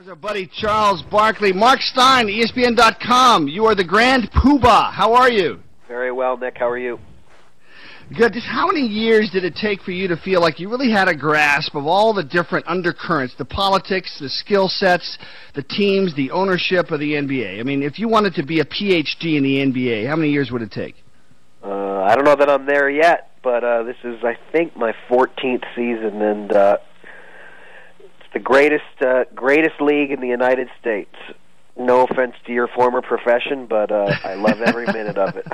There's our buddy Charles Barkley. Mark Stein, ESPN.com. You are the grand poobah. How are you? Very well, Nick. How are you? Good. Just how many years did it take for you to feel like you really had a grasp of all the different undercurrents, the politics, the skill sets, the teams, the ownership of the NBA? I mean, if you wanted to be a PhD in the NBA, how many years would it take? I don't know that I'm there yet, but this is, I think, my 14th season, and it's the greatest league in the United States. No offense to your former profession, but I love every minute of it.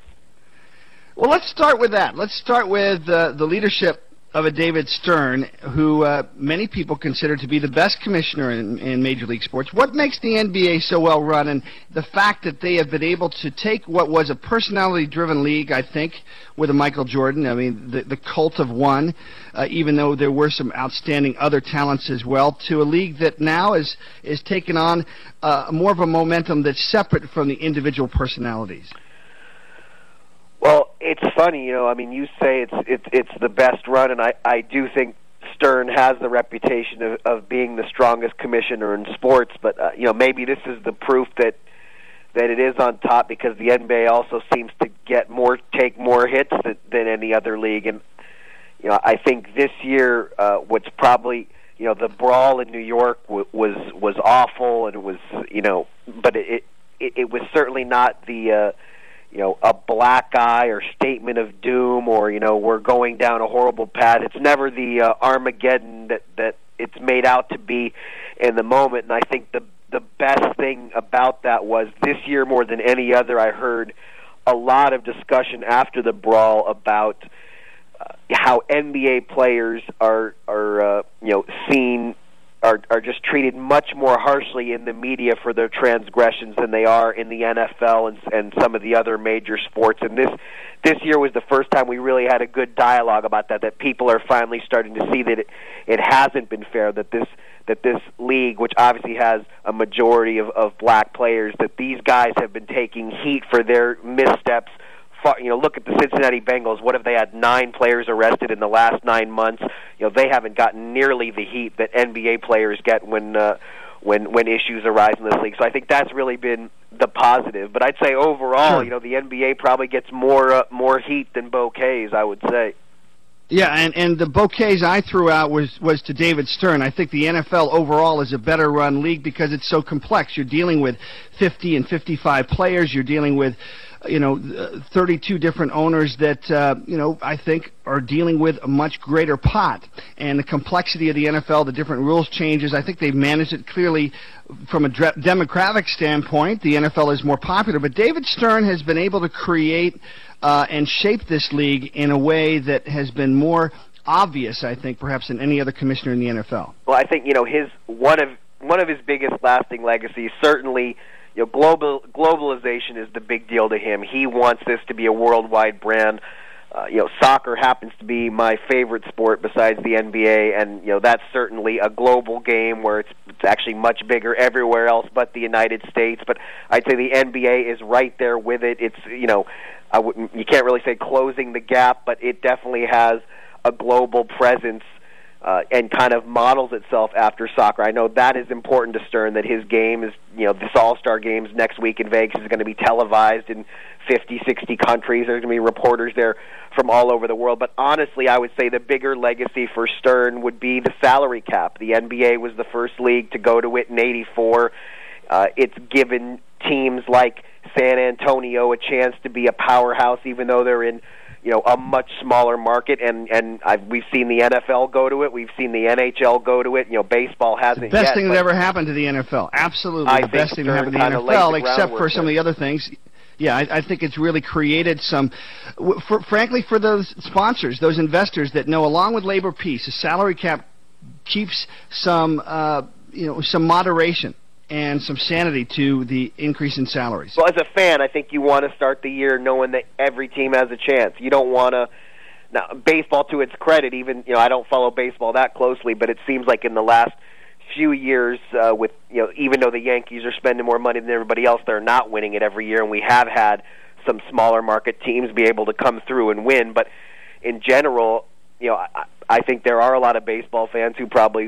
Well, let's start with that. Let's start with the leadership of a David Stern, who many people consider to be the best commissioner in Major League Sports. What makes the NBA so well run, and the fact that they have been able to take what was a personality-driven league, I think, with a Michael Jordan, I mean, the cult of one, even though there were some outstanding other talents as well, to a league that now is taken on more of a momentum that's separate from the individual personalities. Well, it's funny, I mean, you say it's the best run, and I do think Stern has the reputation of being the strongest commissioner in sports, but maybe this is the proof that it is on top, because the NBA also seems to take more hits than any other league, and I think this year what's probably the brawl in New York was awful, and it was but it was certainly not the a black eye or statement of doom, or we're going down a horrible path. It's never the Armageddon that it's made out to be in the moment. And I think the best thing about that was this year more than any other, I heard a lot of discussion after the brawl about how NBA players are seen. Are just treated much more harshly in the media for their transgressions than they are in the NFL and some of the other major sports. And this year was the first time we really had a good dialogue about that people are finally starting to see that it hasn't been fair, that this league, which obviously has a majority of black players, that these guys have been taking heat for their missteps. Look at the Cincinnati Bengals. What have they had? 9 players arrested in the last 9 months. They haven't gotten nearly the heat that NBA players get when issues arise in this league. So I think that's really been the positive. But I'd say overall, sure, the NBA probably gets more heat than bouquets, I would say. Yeah, and the bouquets I threw out was to David Stern. I think the NFL overall is a better run league because it's so complex. You're dealing with 50 and 55 players. You're dealing with 32 different owners that, I think are dealing with a much greater pot. And the complexity of the NFL, the different rules changes, I think they've managed it clearly from a demographic standpoint. The NFL is more popular. But David Stern has been able to create and shape this league in a way that has been more obvious, I think, perhaps than any other commissioner in the NFL. Well, I think, one of his biggest lasting legacies, certainly, globalization is the big deal to him. He wants this to be a worldwide brand. Soccer happens to be my favorite sport besides the NBA, and that's certainly a global game where it's actually much bigger everywhere else but the United States. But I'd say the NBA is right there with it. It's you can't really say closing the gap, but it definitely has a global presence. And kind of models itself after soccer. I know that is important to Stern, that his game is, this All-Star Games next week in Vegas is going to be televised in 50, 60 countries. There's going to be reporters there from all over the world. But honestly, I would say the bigger legacy for Stern would be the salary cap. The NBA was the first league to go to it in '84. It's given teams like San Antonio a chance to be a powerhouse, even though they're in a much smaller market, and we've seen the NFL go to it. We've seen the NHL go to it. Baseball hasn't yet. The best thing that ever happened to the NFL. Absolutely, the best thing that happened to the NFL, except for some of the other things. Yeah, I think it's really created some, frankly, for those sponsors, those investors that know, along with labor peace, a salary cap keeps some, some moderation and some sanity to the increase in salaries. Well, as a fan, I think you want to start the year knowing that every team has a chance. You don't want to... Now, baseball, to its credit, even, I don't follow baseball that closely, but it seems like in the last few years, with, even though the Yankees are spending more money than everybody else, they're not winning it every year, and we have had some smaller market teams be able to come through and win. But in general, I think there are a lot of baseball fans who probably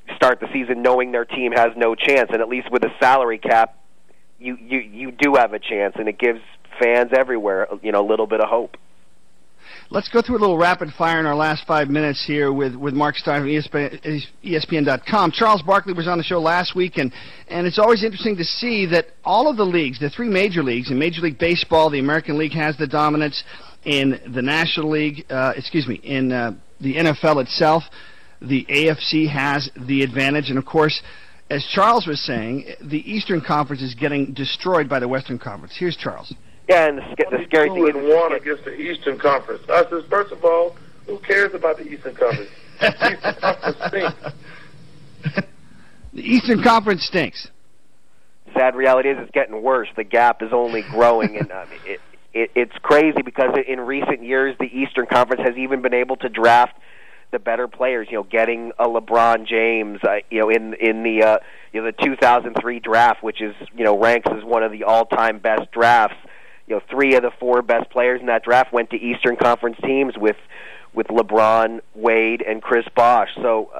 start the season knowing their team has no chance, and at least with a salary cap, you do have a chance, and it gives fans everywhere, a little bit of hope. Let's go through a little rapid fire in our last 5 minutes here with Mark Stein from ESPN.com. Charles Barkley was on the show last week, and it's always interesting to see that all of the leagues, the three major leagues, in Major League Baseball, the American League has the dominance. In the National League, in the NFL itself, the AFC has the advantage. And, of course, as Charles was saying, the Eastern Conference is getting destroyed by the Western Conference. Here's Charles. Yeah, and the scary thing is 2-1 against the Eastern Conference. I says, first of all, who cares about the Eastern Conference? The Eastern Conference stinks. The Eastern Conference stinks. Sad reality is it's getting worse. The gap is only growing, and it's crazy because in recent years the Eastern Conference has even been able to draft the better players. Getting a LeBron James, in the 2003 draft, which is ranks as one of the all-time best drafts. 3 of the 4 best players in that draft went to Eastern Conference teams with LeBron, Wade, and Chris Bosh. So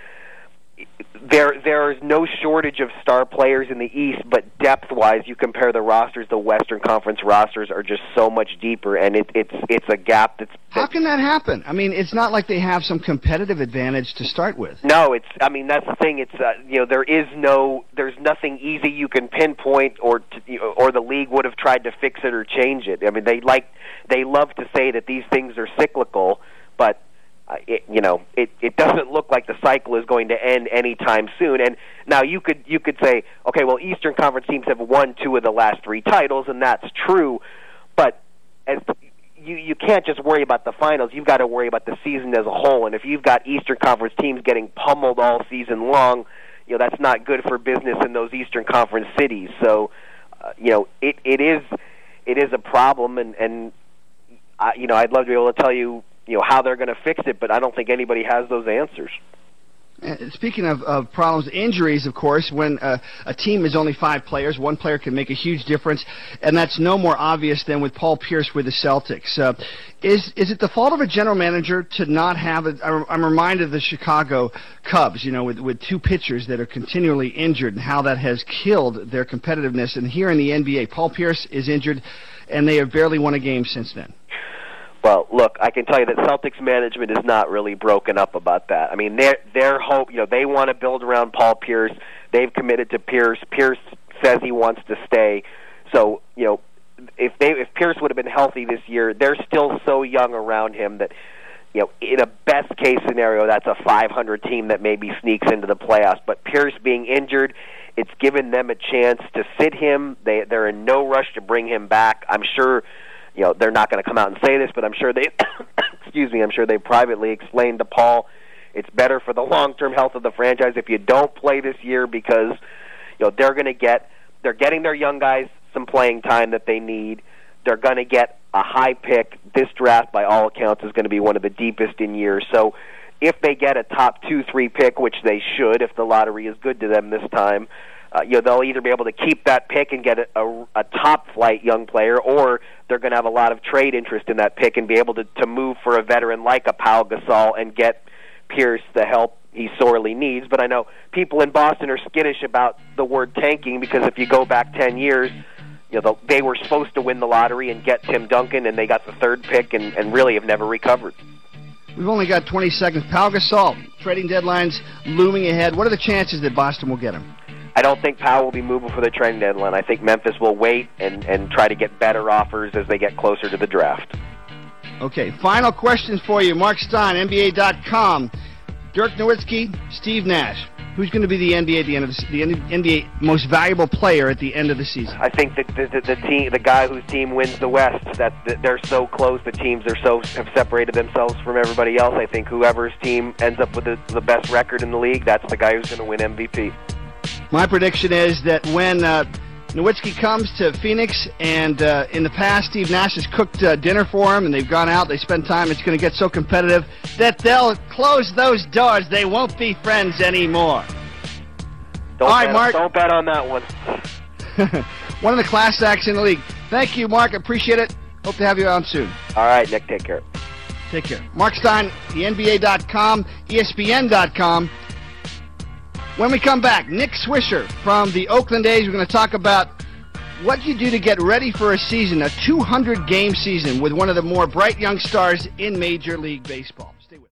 there is no shortage of star players in the East, but depth-wise, you compare the rosters, the Western Conference rosters are just so much deeper, and it's a gap that's... How can that happen? I mean, it's not like they have some competitive advantage to start with. No, that's the thing. It's there's nothing easy you can pinpoint, or the league would have tried to fix it or change it. I mean, they love to say that these things are cyclical, but it doesn't look like the cycle is going to end anytime soon. And now you could say, okay, well, Eastern Conference teams have won 2 of the last 3 titles, and that's true. But you can't just worry about the finals. You've got to worry about the season as a whole. And if you've got Eastern Conference teams getting pummeled all season long, that's not good for business in those Eastern Conference cities. So, it is a problem, and I'd love to be able to tell you how they're going to fix it, but I don't think anybody has those answers. Speaking of problems, injuries, of course, when a team is only 5 players, one player can make a huge difference, and that's no more obvious than with Paul Pierce with the Celtics. Is it the fault of a general manager to not have it? I'm reminded of the Chicago Cubs, with 2 pitchers that are continually injured, and how that has killed their competitiveness. And here in the NBA, Paul Pierce is injured, and they have barely won a game since then. Well, look, I can tell you that Celtics management is not really broken up about that. I mean, their hope, they want to build around Paul Pierce. They've committed to Pierce. Pierce says he wants to stay. So, if Pierce would have been healthy this year, they're still so young around him that, in a best case scenario, that's a 500 team that maybe sneaks into the playoffs. But Pierce being injured, it's given them a chance to sit him. They're in no rush to bring him back. I'm sure. They're not going to come out and say this, but I'm sure they, I'm sure they privately explained to Paul, it's better for the long-term health of the franchise if you don't play this year because, they're getting their young guys some playing time that they need. They're going to get a high pick. This draft, by all accounts, is going to be one of the deepest in years. So if they get a top 2-3 pick, which they should if the lottery is good to them this time, they'll either be able to keep that pick and get a top-flight young player, or they're going to have a lot of trade interest in that pick and be able to move for a veteran like a Pau Gasol and get Pierce the help he sorely needs. But I know people in Boston are skittish about the word tanking because if you go back 10 years, they were supposed to win the lottery and get Tim Duncan, and they got the 3rd pick and really have never recovered. We've only got 20 seconds. Pau Gasol, trading deadline's looming ahead. What are the chances that Boston will get him? I don't think Powell will be moving for the trading deadline. I think Memphis will wait and try to get better offers as they get closer to the draft. Okay, final questions for you. Mark Stein, NBA.com. Dirk Nowitzki, Steve Nash. Who's going to be the NBA at the end of the NBA most valuable player at the end of the season? I think that the guy whose team wins the West, that they're so close, the teams have separated themselves from everybody else. I think whoever's team ends up with the best record in the league, that's the guy who's going to win MVP. My prediction is that when Nowitzki comes to Phoenix, and in the past Steve Nash has cooked dinner for him, and they've gone out, they spend time, it's going to get so competitive that they'll close those doors. They won't be friends anymore. Mark. Don't bet on that one. One of the class acts in the league. Thank you, Mark. Appreciate it. Hope to have you on soon. All right, Nick. Take care. Take care. Mark Stein, the NBA.com, ESPN.com. When we come back, Nick Swisher from the Oakland A's. We're going to talk about what you do to get ready for a season, a 200-game season with one of the more bright young stars in Major League Baseball.